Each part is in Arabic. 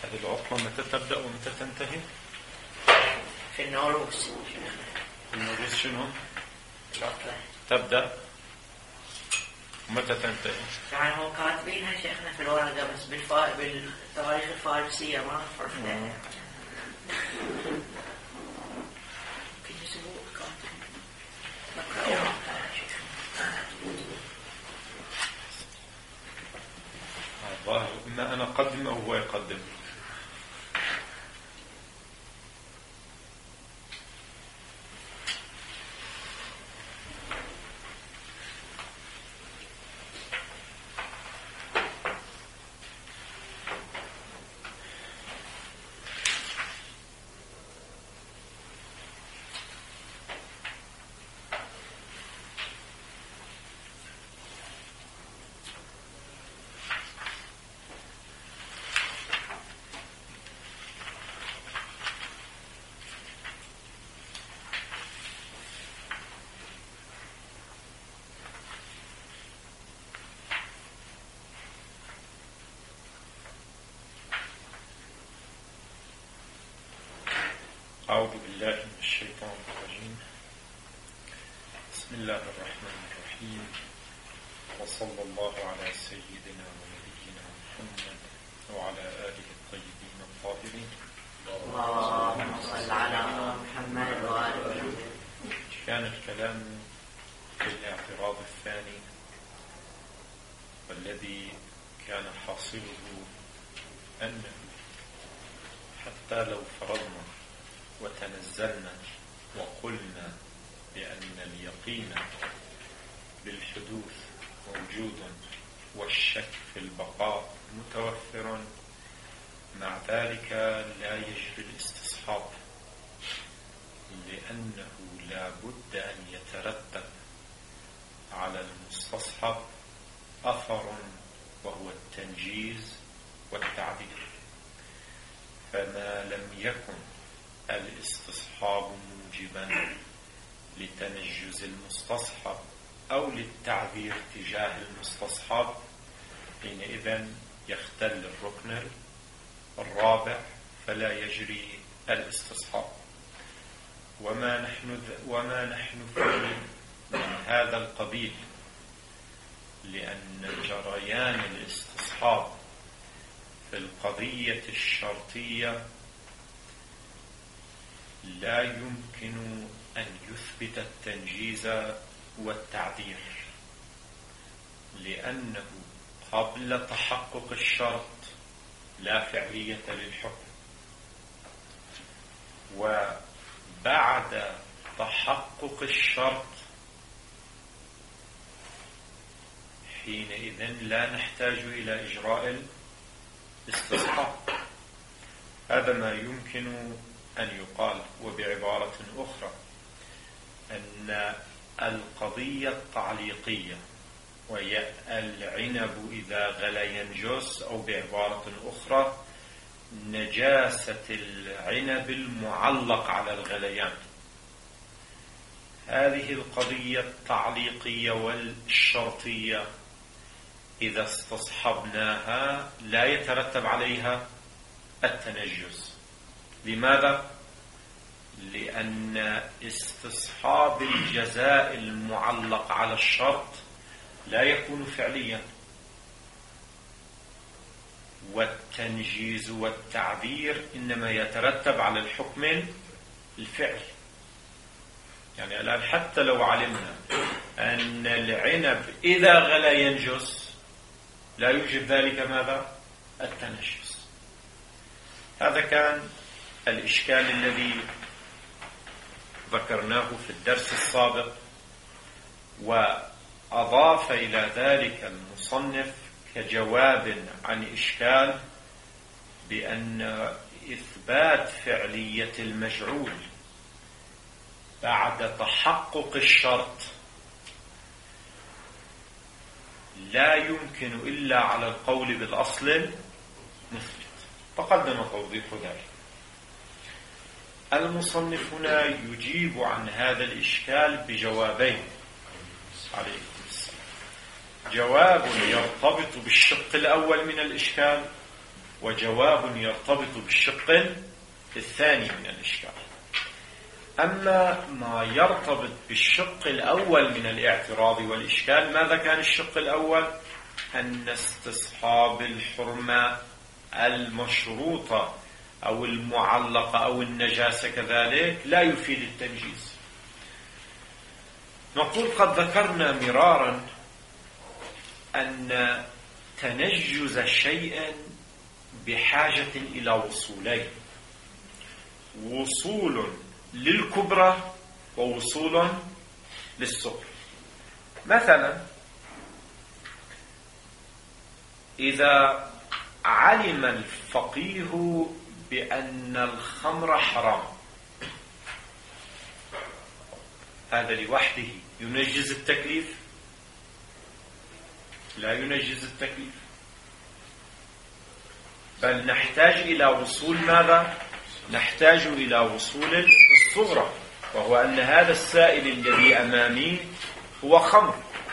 هذه العطلة متى تبدأ ومتى تنتهي؟ في النوروز. النوروز شنو؟ العطلة تبدأ ومتى تنتهي؟ يعني هم كاتبينها شيخنا في الورقة بس بالتواريخ الفارسية ما عرفنا. في أسبوع كاتبين نقرأ. الظاهر إما أنا أقدم أو هو يقدم. أعوذ بالله من الشيطان الرجيم. بسم الله الرحمن الرحيم، وصلى الله على سيدنا ونبينا محمد وعلى آله الطيبين الطاهرين. اللهم صل على محمد وآل محمد. كان الكلام في الاعتراض الثاني، والذي كان حاصله أنه حتى لو فرضنا وتنزلنا وقلنا بأن اليقين بالحدوث موجود والشك في البقاء متوفر، مع ذلك لا يجري الاستصحاب، لأنه لا بد أن يترتب على المستصحب أثر، وهو التنجيز والتعديل. فما لم يكن الاستصحاب موجبا لتنجز المستصحب أو للتعذير تجاه المستصحب، حينئذ يختل الركن الرابع فلا يجري الاستصحاب. وما نحن فيه من هذا القبيل، لأن جريان الاستصحاب في القضية الشرطية لا يمكن أن يثبت التنجيز والتعذير، لأنه قبل تحقق الشرط لا فعلية للحكم، وبعد تحقق الشرط حينئذ لا نحتاج إلى إجراء الاستصحاب. هذا ما يمكن أن يقال. وبعبارة أخرى، أن القضية التعليقية وهي العنب إذا غلا ينجس، أو بعبارة أخرى نجاسة العنب المعلق على الغليان، هذه القضية التعليقية والشرطية إذا استصحبناها لا يترتب عليها التنجس. لماذا؟ لأن استصحاب الجزاء المعلق على الشرط لا يكون فعليا، والتنجيز والتعذير إنما يترتب على الحكم الفعل. يعني الآن حتى لو علمنا أن العنب إذا غلا ينجس لا يوجد ذلك ماذا؟ التنجس. هذا كان الإشكال الذي ذكرناه في الدرس السابق، وأضاف إلى ذلك المصنف كجواب عن إشكال بأن إثبات فعلية المجعول بعد تحقق الشرط لا يمكن إلا على القول بالأصل المثبت. تقدم توضيح ذلك. المصنف هنا يجيب عن هذا الإشكال بجوابين عليكم السلام. جواب يرتبط بالشق الأول من الإشكال، وجواب يرتبط بالشق الثاني من الإشكال. أما ما يرتبط بالشق الأول من الاعتراض والإشكال، ماذا كان الشق الأول؟ أن استصحاب الحرمة المشروطة أو المعلقة أو النجاسة كذلك لا يفيد التنجيز. نقول قد ذكرنا مرارا أن تنجز شيء بحاجة إلى وصولين: وصول للكبرى ووصول للصغرى. مثلا إذا علم الفقيه بأن الخمر حرام، هذا لوحده ينجز التكليف؟ لا ينجز التكليف، بل نحتاج إلى وصول ماذا؟ نحتاج إلى وصول الصغرى، وهو أن هذا السائل الذي أمامي هو خمر.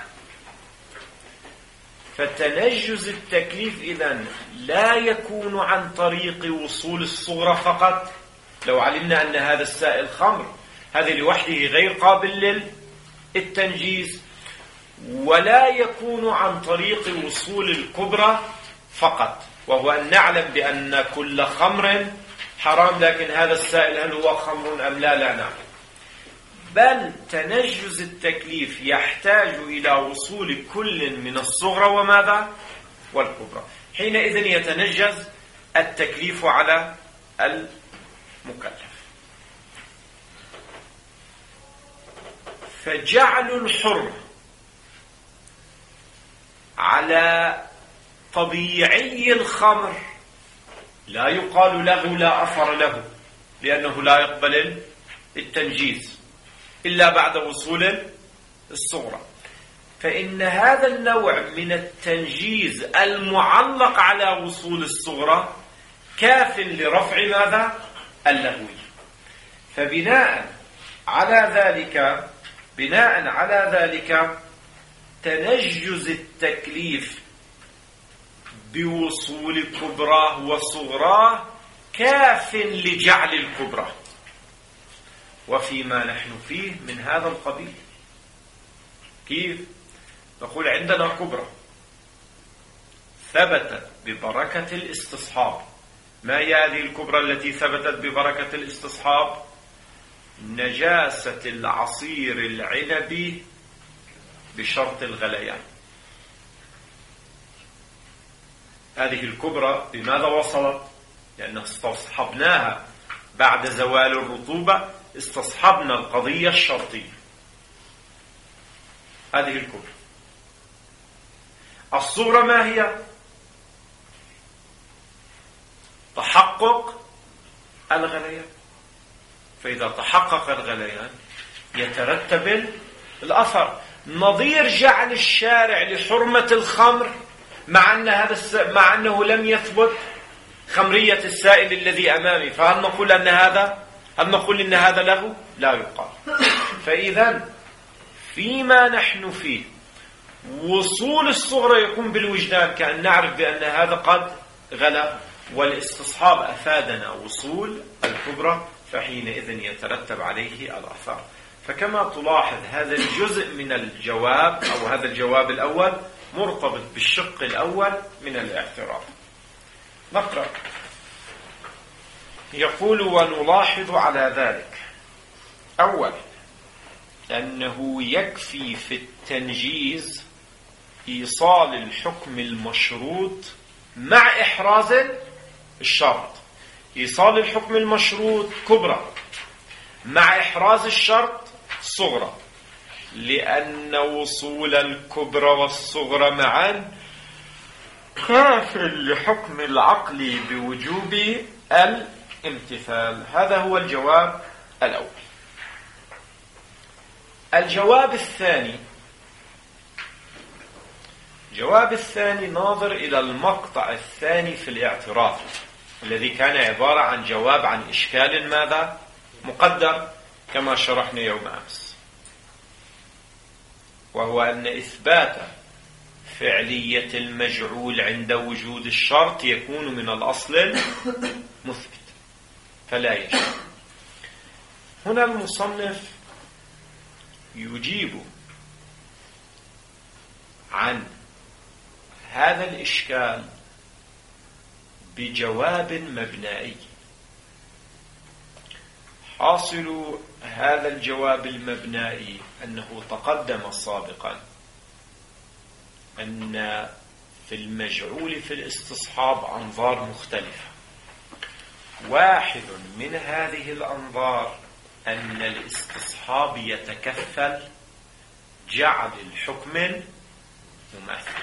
فتنجز التكليف إذن لا يكون عن طريق وصول الصغرى فقط. لو علمنا أن هذا السائل خمر، هذا لوحده غير قابل للتنجيز، ولا يكون عن طريق وصول الكبرى فقط، وهو أن نعلم بأن كل خمر حرام، لكن هذا السائل هل هو خمر أم لا؟ لا نعلم. بل تنجز التكليف يحتاج إلى وصول كل من الصغرى وماذا؟ والكبرى. حينئذ يتنجز التكليف على المكلف. فجعل الحر على طبيعي الخمر لا يقال له لا أثر له، لأنه لا يقبل التنجيز إلا بعد وصول الصغرى. فإن هذا النوع من التنجيز المعلق على وصول الصغرى كاف لرفع ماذا؟ اللغوي. فبناء على ذلك تنجز التكليف بوصول كبراه وصغراه كاف لجعل الكبرى. وفيما نحن فيه من هذا القبيل. كيف؟ نقول عندنا كبرى ثبتت ببركة الاستصحاب. ما هي هذه الكبرى التي ثبتت ببركة الاستصحاب؟ نجاسة العصير العنبي بشرط الغليان. هذه الكبرى بماذا وصلت؟ لأن استصحبناها بعد زوال الرطوبة، استصحبنا القضية الشرطية. هذه الكبرى. الصغرى ما هي؟ تحقق الغليان. فإذا تحقق الغليان يترتب الأثر، نظير جعل الشارع لحرمة الخمر مع أنه لم يثبت خمرية السائل الذي أمامي. فهل نقول إن هذا لغو؟ لا يقال. فإذا فيما نحن فيه وصول الصغرى يكون بالوجدان، كأن نعرف بأن هذا قد غلا، والاستصحاب أفادنا وصول الكبرى، فحينئذ يترتب عليه الآثار. فكما تلاحظ هذا الجزء من الجواب أو هذا الجواب الأول مرتبط بالشق الأول من الاعتراض. نقرأ. يقول: ونلاحظ على ذلك أول أنه يكفي في التنجيز إيصال الحكم المشروط مع إحراز الشرط. إيصال الحكم المشروط كبرى مع إحراز الشرط صغرى، لأن وصول الكبرى والصغرى معا كاف لحكم العقل بوجوب الامتثال. هذا هو الجواب الأول. الجواب الثاني ناظر إلى المقطع الثاني في الاعتراض، الذي كان عبارة عن جواب عن إشكال ماذا؟ مقدر، كما شرحنا يوم أمس، وهو أن إثبات فعلية المجعول عند وجود الشرط يكون من الأصل المثبت، فلا يجب. هنا المصنف يجيب عن هذا الإشكال بجواب مبنائي. حاصل هذا الجواب المبنائي أنه تقدم سابقا أن في المجعول في الاستصحاب أنظار مختلفة. واحد من هذه الأنظار أن الاستصحاب يتكفل جعل الحكم مماثل.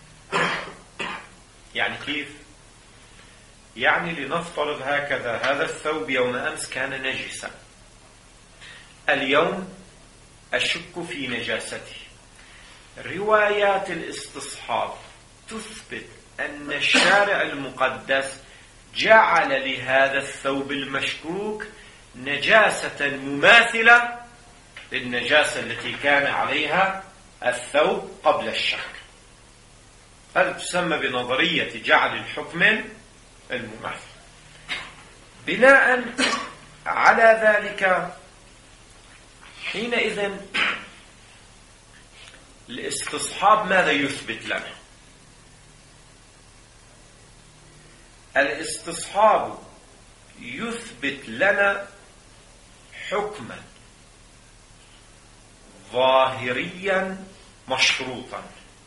يعني كيف؟ يعني لنفترض هكذا: هذا الثوب يوم أمس كان نجسا، اليوم أشك في نجاسته. روايات الاستصحاب تثبت أن الشارع المقدس جعل لهذا الثوب المشكوك نجاسة مماثلة للنجاسة التي كان عليها الثوب قبل الشك. هذا تسمى بنظرية جعل الحكم المماثل. بناء على ذلك حينئذ الاستصحاب ماذا يثبت لنا؟ الاستصحاب يثبت لنا حكما ظاهريا مشروطا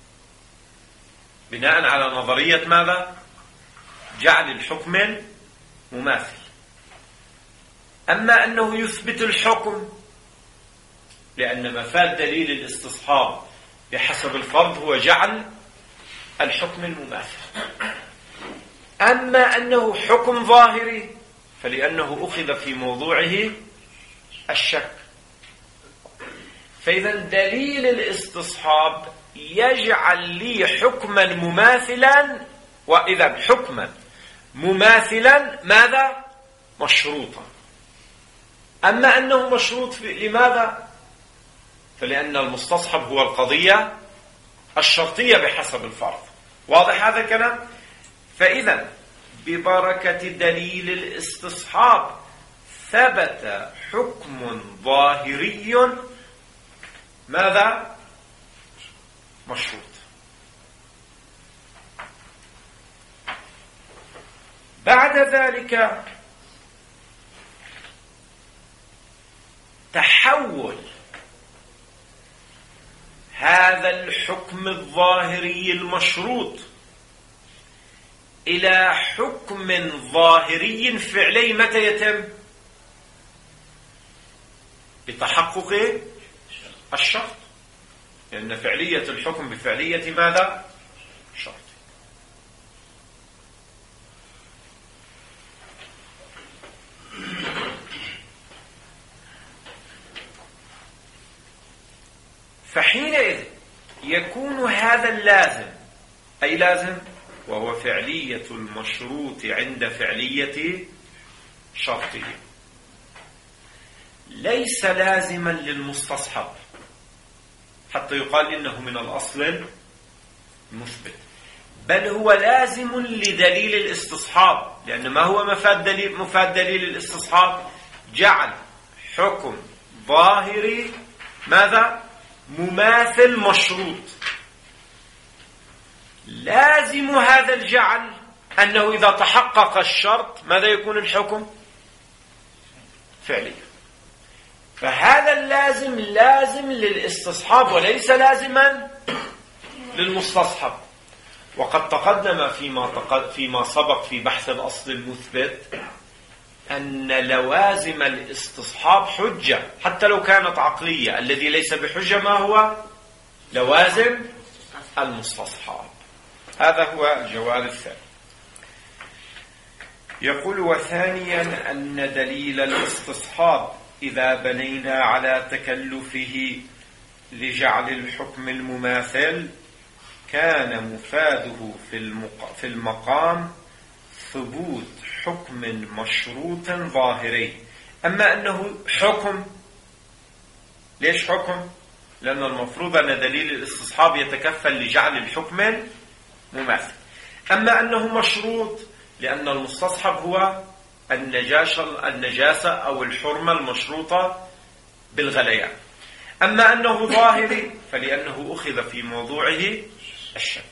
بناء على نظرية ماذا؟ جعل الحكم مماثل. أما أنه يثبت الحكم لأن مفاد دليل الاستصحاب بحسب الفرض هو جعل الحكم المماثل. أما أنه حكم ظاهري فلأنه أخذ في موضوعه الشك. فإذا دليل الاستصحاب يجعل لي حكما مماثلا، وإذا حكما مماثلا ماذا؟ مشروطا. أما أنه مشروط لماذا؟ فلأن المستصحب هو القضية الشرطية بحسب الفرض. واضح هذا الكلام؟ فإذا ببركة دليل الاستصحاب ثبت حكم ظاهري ماذا؟ مشروط. بعد ذلك تحول هذا الحكم الظاهري المشروط إلى حكم ظاهري فعلي. متى يتم؟ بتحقق الشرط، لأن فعلية الحكم بفعلية ماذا؟ شرط. فحينئذ يكون هذا اللازم، أي لازم وهو فعلية المشروط عند فعلية شرطه، ليس لازما للمستصحب حتى يقال إنه من الأصل المثبت، بل هو لازم لدليل الاستصحاب. لأن ما هو مفاد دليل الاستصحاب؟ جعل حكم ظاهري ماذا؟ مماثل مشروط. لازم هذا الجعل أنه إذا تحقق الشرط ماذا يكون الحكم؟ فعلي. فهذا اللازم لازم للاستصحاب وليس لازما للمستصحب. وقد تقدم فيما سبق في بحث الأصل المثبت أن لوازم الاستصحاب حجة حتى لو كانت عقلية. الذي ليس بحجة ما هو؟ لوازم المستصحاب. هذا هو الجواب الثاني. يقول: وثانيا أن دليل الاستصحاب إذا بنينا على تكلفه لجعل الحكم المماثل كان مفاده في المقام ثبوت حكم مشروط ظاهري. أما أنه حكم، ليش حكم؟ لأن المفروض أن دليل الاستصحاب يتكفل لجعل الحكم مماثل. أما أنه مشروط لأن المستصحب هو النجاسة أو الحرمة المشروطة بالغليان. أما أنه ظاهري فلأنه أخذ في موضوعه الشك.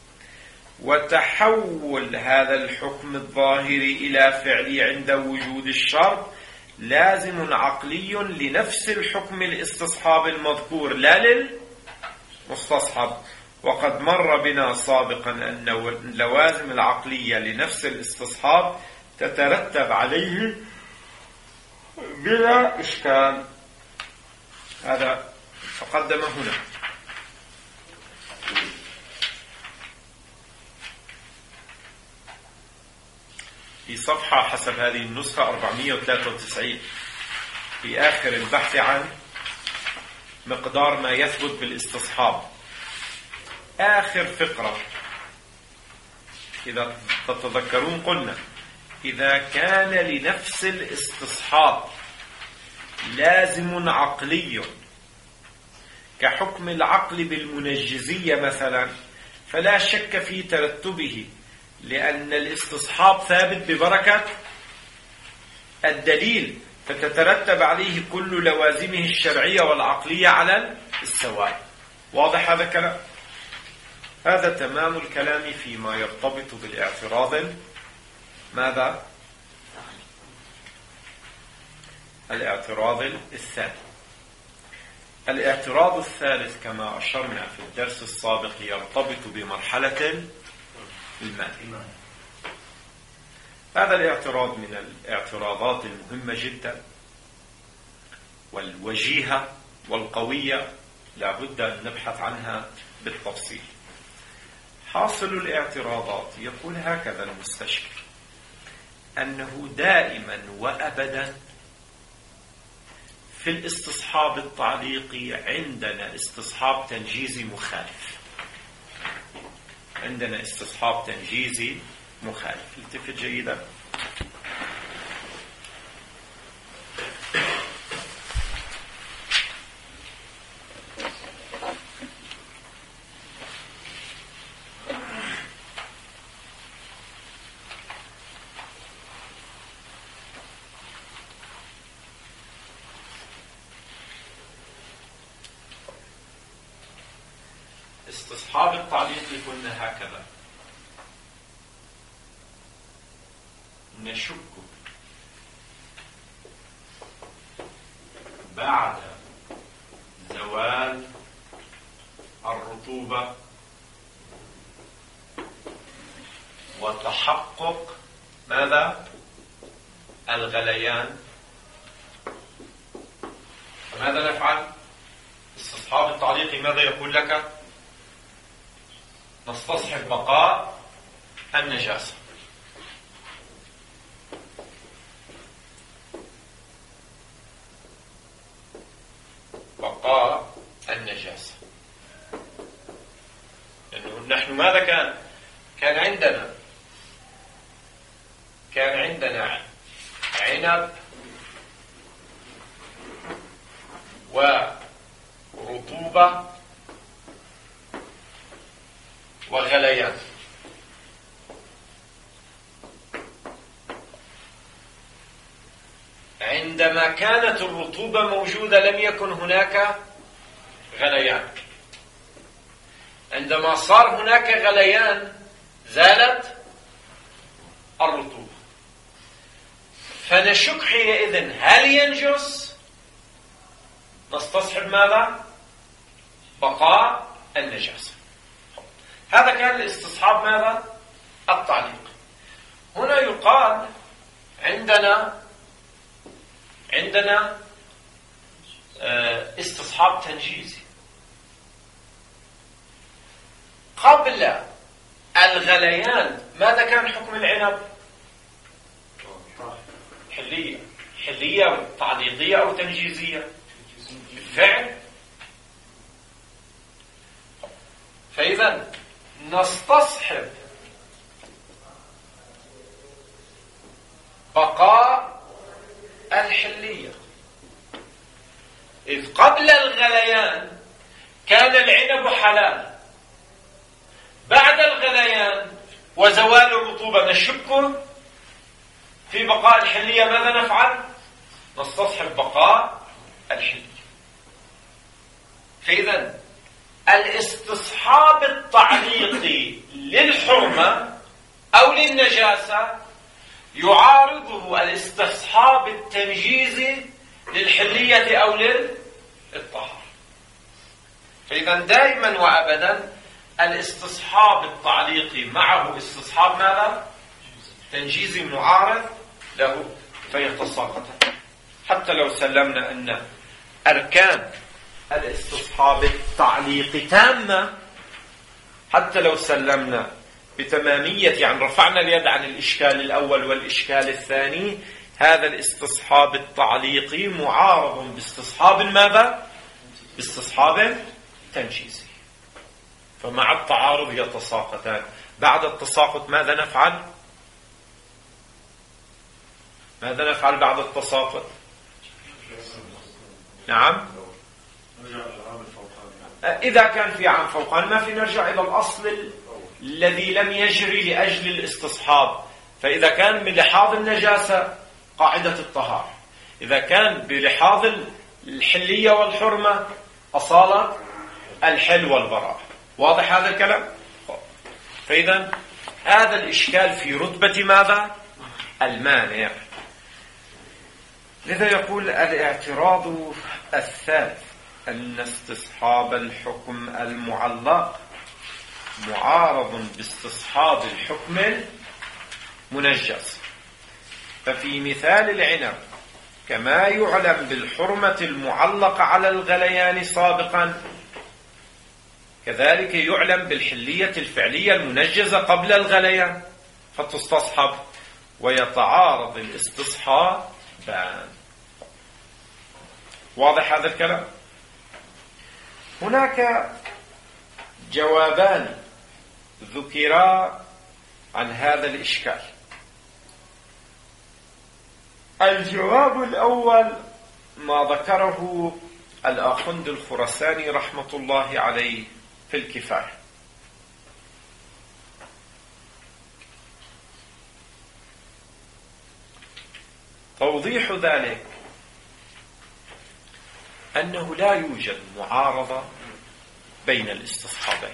وتحول هذا الحكم الظاهري إلى فعلي عند وجود الشرط لازم عقلي لنفس الحكم الاستصحاب المذكور لا للمستصحب. وقد مر بنا سابقا أن اللوازم العقلية لنفس الاستصحاب تترتب عليه بلا إشكال. هذا تقدم هنا. في صفحة حسب هذه النسخة 493 في آخر البحث عن مقدار ما يثبت بالاستصحاب، آخر فقرة إذا تتذكرون قلنا إذا كان لنفس الاستصحاب لازم عقلي كحكم العقل بالمنجزية مثلا فلا شك في ترتبه، لأن الاستصحاب ثابت ببركة الدليل، فتترتب عليه كل لوازمه الشرعية والعقلية على السواء. واضح هذا الكلام؟ هذا تمام الكلام فيما يرتبط بالاعتراض ماذا؟ الاعتراض الثاني. الاعتراض الثالث كما أشرنا في الدرس السابق يرتبط بمرحلة المال. هذا الاعتراض من الاعتراضات المهمة جدا والوجيهة والقوية، لا بد أن نبحث عنها بالتفصيل. حاصل الاعتراضات يقول هكذا المستشكل: أنه دائما وأبدا في الاستصحاب التعليقي عندنا استصحاب تنجيزي مخالف. عندنا استصحاب تنجيزي مخالف. التفت جيدا. استصحاب التعليقي قلنا هكذا: نشك بعد زوال الرطوبة وتحقق ماذا؟ الغليان. فماذا نفعل؟ استصحاب التعليقي ماذا يقول لك؟ نستصحب بقاء النجاسة. بقاء النجاسة. لأنه نحن ماذا كان عندنا عنب ورطوبة وغليان. عندما كانت الرطوبة موجودة لم يكن هناك غليان. عندما صار هناك غليان زالت الرطوبة. فنشك حينئذ هل ينجس؟ نستصحب ماذا؟ بقاء النجاسة. هذا كان الاستصحاب ماذا؟ التعليق. هنا يقال عندنا استصحاب تنجيزي. قبل الغليان ماذا كان حكم العنب؟ حلية تعليقية أو تنجيزية؟ بالفعل. فإذا نستصحب بقاء الحلية، إذ قبل الغليان كان العنب حلال، بعد الغليان وزوال الرطوبة نشك في بقاء الحلية، ماذا نفعل؟ نستصحب بقاء الحلية. فإذا الاستصحاب التعليقي للحرمة أو للنجاسة يعارضه الاستصحاب التنجيزي للحلية أو للطهارة. فإذا دائما وأبدا الاستصحاب التعليقي معه استصحاب ماذا؟ تنجيزي معارض له، فيتساقطان. حتى لو سلمنا أن أركان الاستصحاب التعليقي تامة، حتى لو سلمنا بتمامية، يعني رفعنا اليد عن الإشكال الأول والإشكال الثاني، هذا الاستصحاب التعليقي معارض باستصحاب ماذا؟ باستصحاب تنجيزي، فمع التعارض يتساقطان. بعد التساقط ماذا نفعل؟ ماذا نفعل بعد التساقط؟ نعم، إذا كان في عام فوقان ما في نرجع إلى الأصل الذي لم يجري لأجل الاستصحاب. فإذا كان بلحاظ النجاسة قاعدة الطهارة، إذا كان بلحاظ الحلية والحرمة أصالة الحل والبراء. واضح هذا الكلام؟ فإذا هذا الإشكال في رتبة ماذا؟ المانع. لذا يقول الاعتراض الثالث أن استصحاب الحكم المعلق معارض باستصحاب الحكم المنجز. ففي مثال العنب كما يعلم بالحرمة المعلقة على الغليان سابقا، كذلك يعلم بالحلية الفعلية المنجزة قبل الغليان، فتستصحب ويتعارض الاستصحابان. واضح هذا الكلام؟ هناك جوابان ذكرا عن هذا الإشكال. الجواب الأول ما ذكره الآخوند الخراساني رحمة الله عليه في الكفاية. توضيح ذلك أنه لا يوجد معارضة بين الاستصحابين،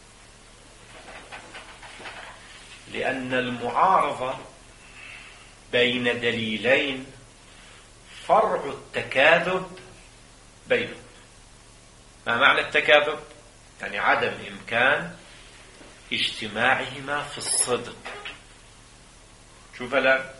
لأن المعارضة بين دليلين فرع التكاذب بينهم. ما معنى التكاذب؟ يعني عدم إمكان اجتماعهما في الصدق. شوف الآن،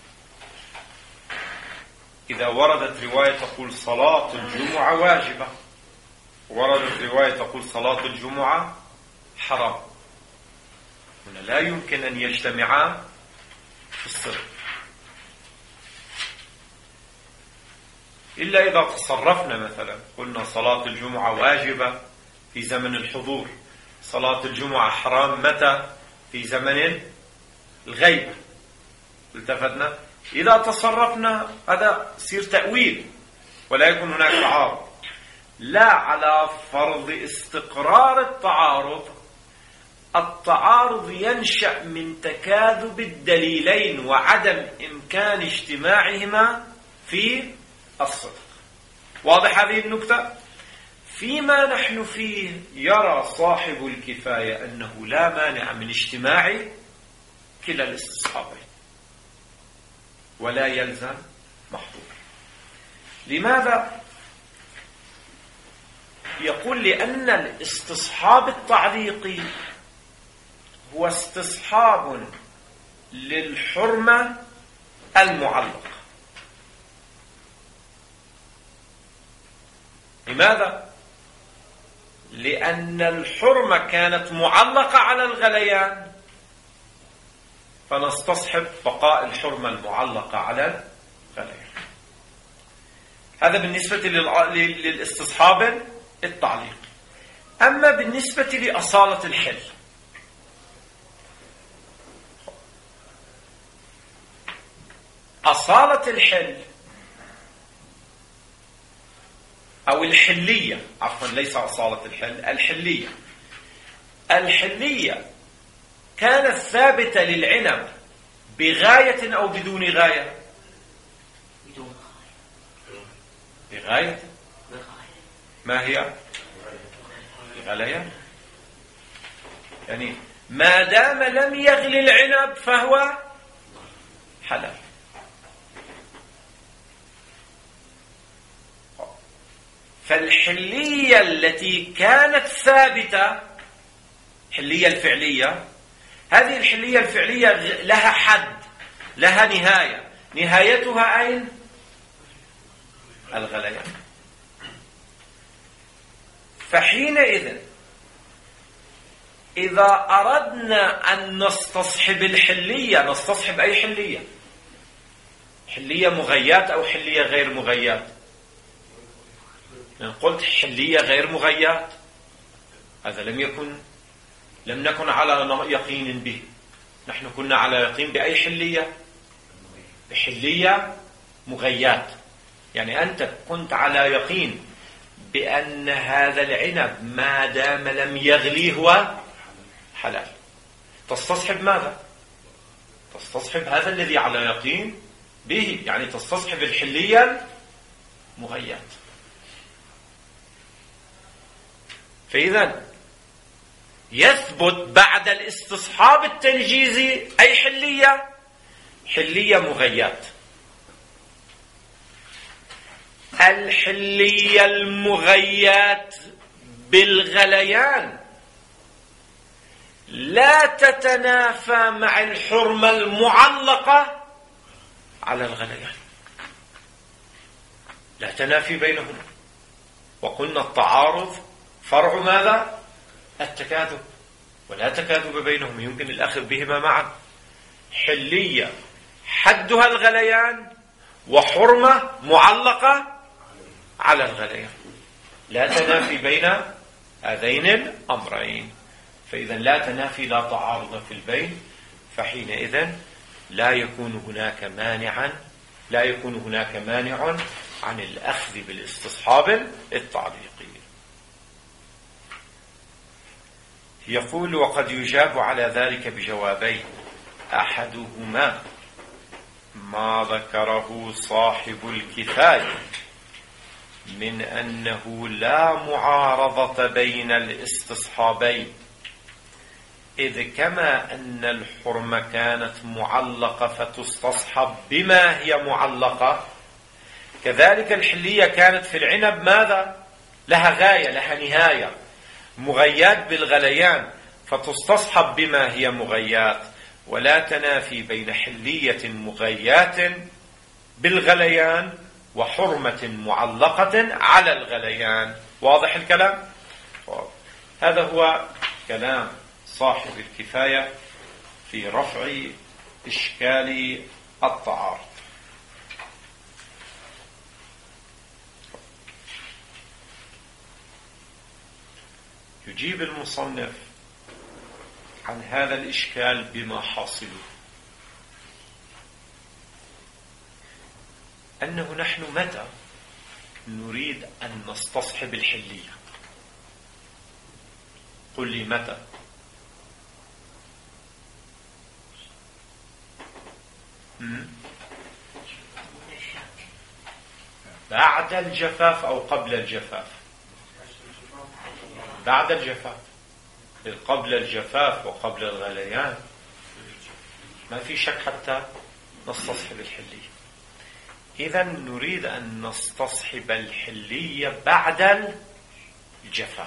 إذا وردت رواية تقول صلاة الجمعة واجبة، وردت رواية تقول صلاة الجمعة حرام، هنا لا يمكن أن يجتمعا في الصدق إلا إذا تصرفنا. مثلا قلنا صلاة الجمعة واجبة في زمن الحضور، صلاة الجمعة حرام متى؟ في زمن الغيبة. التفتنا، إذا تصرفنا هذا يصير تأويل ولا يكون هناك تعارض. لا، على فرض استقرار التعارض، التعارض ينشأ من تكاذب الدليلين وعدم إمكان اجتماعهما في الصدق. واضح هذه النكتة؟ فيما نحن فيه يرى صاحب الكفاية أنه لا مانع من اجتماع كلا الاستصحابين ولا يلزم محظور. لماذا؟ يقول لأن الاستصحاب التعليقي هو استصحاب للحرمة المعلقة. لماذا؟ لأن الحرمة كانت معلقة على الغليان، فنستصحب بقاء الحرمة المعلقة على الغليان. هذا بالنسبة للاستصحاب التعليقي. أما بالنسبة لأصالة الحل، أصالة الحل أو الحلية، عفوا ليس أصالة الحل، الحلية كانت ثابتة للعنب بغاية أو بدون غاية؟ بغاية. ما هي؟ بغليان. يعني ما دام لم يغلي العنب فهو حلال. فالحلية التي كانت ثابتة، حلية الفعلية، هذه الحلية الفعلية لها حد، لها نهاية، نهايتها أين؟ الغليان. فحينئذ إذا أردنا أن نستصحب الحلية، نستصحب أي حلية؟ حلية مغيات أو حلية غير مغيات؟ قلت حلية غير مغيات، هذا لم نكن على يقين به. نحن كنا على يقين بأي حلية؟ بحلية مغيات. يعني أنت كنت على يقين بأن هذا العنب ما دام لم يغلي هو حلال. تستصحب ماذا؟ تستصحب هذا الذي على يقين به، يعني تستصحب الحلية المغيات. فإذا يثبت بعد الاستصحاب التنجيزي أي حلية؟ حلية مغيات. الحلية المغيات بالغليان لا تتنافى مع الحرمة المعلقة على الغليان، لا تنافي بينهما. وقلنا التعارض فرع ماذا؟ التكاذب، ولا تكاذب بينهم، يمكن الأخذ بهما معا. حلية حدها الغليان وحرمة معلقة على الغليان، لا تنافي بين هذين الأمرين. فإذا لا تنافي، لا تعارض في البين، فحينئذ لا يكون هناك مانع عن الأخذ بالاستصحاب التعليقي. يقول: وقد يجاب على ذلك بجوابين: أحدهما ما ذكره صاحب الكفاية من أنه لا معارضة بين الاستصحابين، إذ كما أن الحرمة كانت معلقة فتستصحب بما هي معلقة، كذلك الحلية كانت في العنب ماذا؟ لها غاية، لها نهاية، مغيات بالغليان، فتستصحب بما هي مغيات، ولا تنافي بين حلية مغيات بالغليان وحرمة معلقة على الغليان. واضح الكلام؟ هذا هو كلام صاحب الكفاية في رفع إشكال التعارض. يجيب المصنف عن هذا الإشكال بما حاصله، أنه نحن متى نريد أن نستصحب الحلية؟ قل لي متى؟ بعد الجفاف أو قبل الجفاف؟ بعد الجفاف. قبل الجفاف وقبل الغليان ما في شك حتى نستصحب الحلية. إذا نريد أن نستصحب الحلية بعد الجفاف.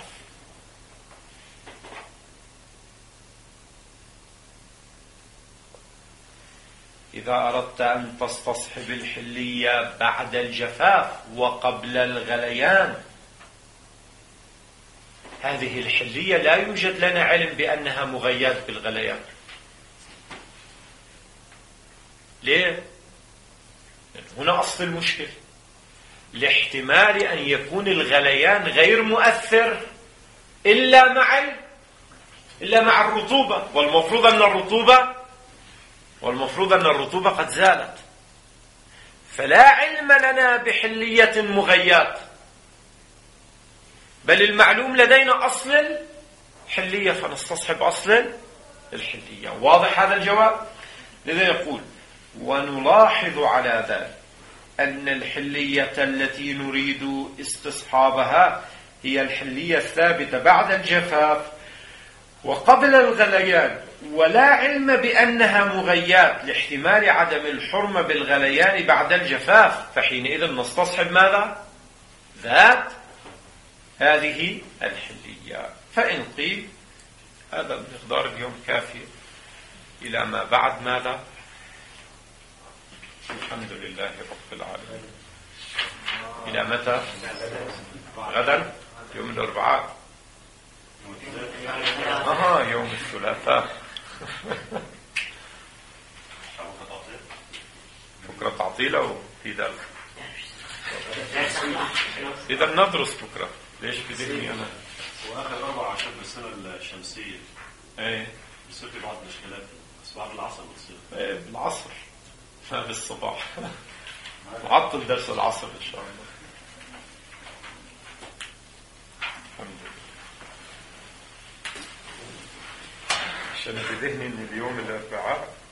إذا أردت أن تستصحب الحلية بعد الجفاف وقبل الغليان، هذه الحلية لا يوجد لنا علم بأنها مغيات بالغليان. ليه؟ هنا أصل المشكلة، لاحتمال أن يكون الغليان غير مؤثر إلا مع الرطوبة، والمفروض أن الرطوبة قد زالت، فلا علم لنا بحلية مغيات بل المعلوم لدينا أصل الحلية، فنستصحب أصل الحلية. واضح هذا الجواب؟ لذا يقول: ونلاحظ على ذلك أن الحلية التي نريد استصحابها هي الحلية الثابتة بعد الجفاف وقبل الغليان، ولا علم بأنها مغيات لاحتمال عدم الحرمة بالغليان بعد الجفاف، فحينئذ نستصحب ماذا؟ ذات هذه الحلية. فإن قيل هذا المقدار اليوم كافي إلى ما بعد ماذا؟ الحمد لله رب العالمين. إلى متى؟ غدا يوم الأربعاء. يوم الثلاثاء. بكرة تعطيل أو في ذلك؟ إذا ندرس بكرة. ليش بذهني أنا؟ وآخر 14 بالسنة الشمسية. إيه. بصير في بعض المشكلات بس بعد العصر بتصير. إيه بالعصر. ما بالصباح. نعطل درس العصر إن شاء الله. الحمد لله. عشان في ذهني إن اليوم الأربعاء